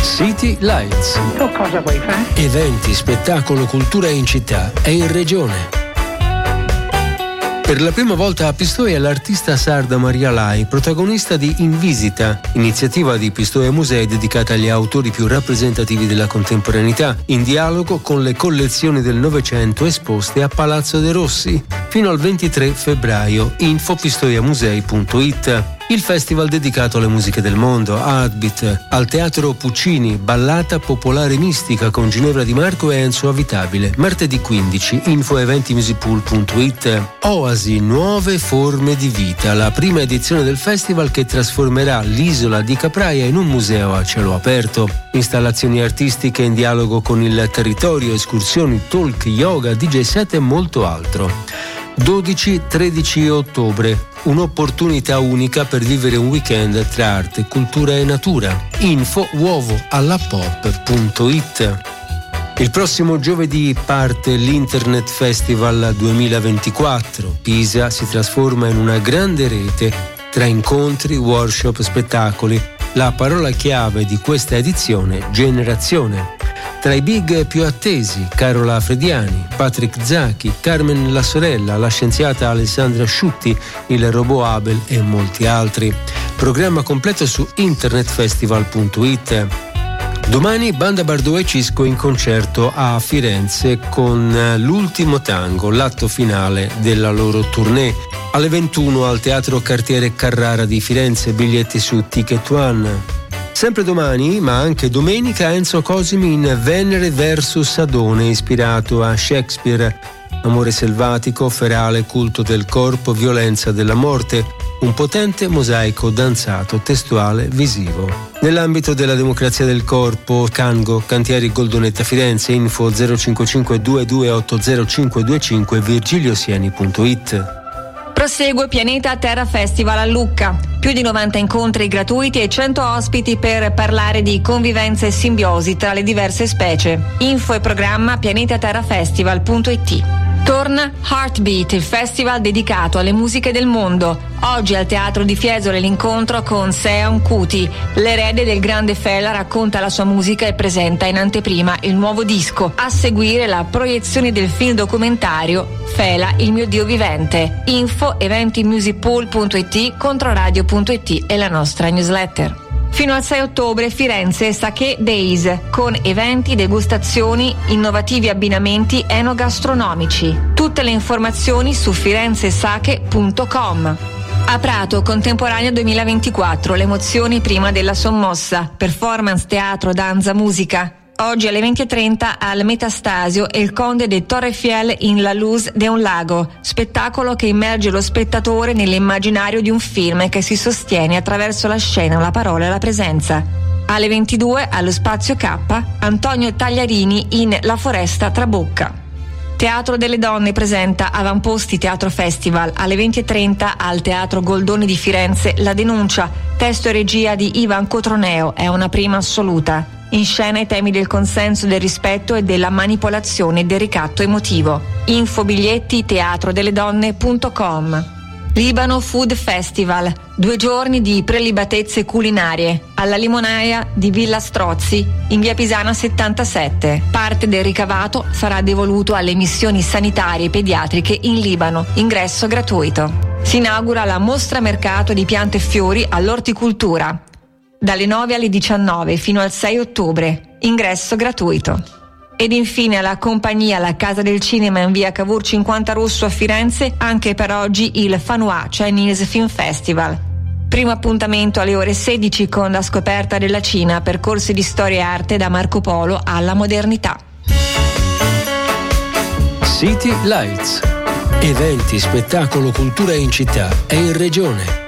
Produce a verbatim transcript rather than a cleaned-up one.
City Lights. Tu cosa vuoi fare? Eventi, spettacolo, cultura in città e in regione. Per la prima volta a Pistoia l'artista sarda Maria Lai, protagonista di In Visita, iniziativa di Pistoia Musei dedicata agli autori più rappresentativi della contemporaneità, in dialogo con le collezioni del Novecento esposte a Palazzo de' Rossi, fino al ventitré febbraio. info pistoiamusei punto it. Il festival dedicato alle musiche del mondo, Heartbeat, al Teatro Puccini, ballata popolare mistica con Ginevra Di Marco e Enzo Avitabile, martedì quindici, info eventi musipool punto it. Oasi, nuove forme di vita, la prima edizione del festival che trasformerà l'isola di Capraia in un museo a cielo aperto. Installazioni artistiche in dialogo con il territorio, escursioni, talk, yoga, D J set e molto altro. dodici tredici ottobre, un'opportunità unica per vivere un weekend tra arte, cultura e natura. Info uovo alla pop punto it. Il prossimo giovedì parte l'Internet Festival duemilaventiquattro. Pisa si trasforma in una grande rete tra incontri, workshop, spettacoli. La parola chiave di questa edizione, generazione. Tra i big più attesi, Carola Frediani, Patrick Zacchi, Carmen La Sorella, la scienziata Alessandra Asciutti, il robot Abel e molti altri. Programma completo su internet festival punto it. Domani Banda Bardot e Cisco in concerto a Firenze con L'ultimo tango, l'atto finale della loro tournée. Alle ventuno al Teatro Cartiere Carrara di Firenze, biglietti su Ticket One. Sempre domani, ma anche domenica, Enzo Cosimi in Venere versus Adone, ispirato a Shakespeare. Amore selvatico, ferale, culto del corpo, violenza della morte. Un potente mosaico danzato, testuale, visivo. Nell'ambito della democrazia del corpo, Cango, Cantieri Goldonetta Firenze, info zero cinque cinque due due otto zero cinque due cinque, virgiliosieni punto it. Prosegue Pianeta Terra Festival a Lucca. Più di novanta incontri gratuiti e cento ospiti per parlare di convivenza e simbiosi tra le diverse specie. Info e programma pianetaterrafestival punto it. Torna Heartbeat, il festival dedicato alle musiche del mondo. Oggi al Teatro di Fiesole l'incontro con Sean Kuti. L'erede del grande Fela racconta la sua musica e presenta in anteprima il nuovo disco. A seguire la proiezione del film documentario Fela, il mio Dio vivente. Info eventi musipool punto it, controradio punto it e la nostra newsletter. Fino al sei ottobre Firenze Sake Days, con eventi, degustazioni, innovativi abbinamenti enogastronomici. Tutte le informazioni su firenzesake punto com. A Prato, Contemporanea duemilaventiquattro, le emozioni prima della sommossa, performance, teatro, danza, musica. Oggi alle venti e trenta al Metastasio e il Conde de Torrefiel in La Luz de un Lago, spettacolo che immerge lo spettatore nell'immaginario di un film che si sostiene attraverso la scena, la parola e la presenza. Alle ventidue allo Spazio K, Antonio Tagliarini in La Foresta Trabocca. Teatro delle Donne presenta Avamposti Teatro Festival. Alle venti e trenta al Teatro Goldoni di Firenze La Denuncia, testo e regia di Ivan Cotroneo, è una prima assoluta. In scena i temi del consenso, del rispetto e della manipolazione e del ricatto emotivo. Info biglietti teatro delle donne punto com. Libano Food Festival, due giorni di prelibatezze culinarie alla Limonaia di Villa Strozzi in via Pisana settantasette. Parte del ricavato sarà devoluto alle missioni sanitarie pediatriche in Libano, ingresso gratuito. Si inaugura la mostra mercato di piante e fiori all'orticoltura dalle nove alle diciannove fino al sei ottobre, ingresso gratuito. Ed infine alla compagnia La Casa del Cinema in via Cavour cinquanta Rosso a Firenze, anche per oggi il Fanhua Chinese Film Festival. Primo appuntamento alle ore sedici con la scoperta della Cina, percorsi di storia e arte da Marco Polo alla modernità. City Lights. Eventi, spettacolo, cultura in città e in regione.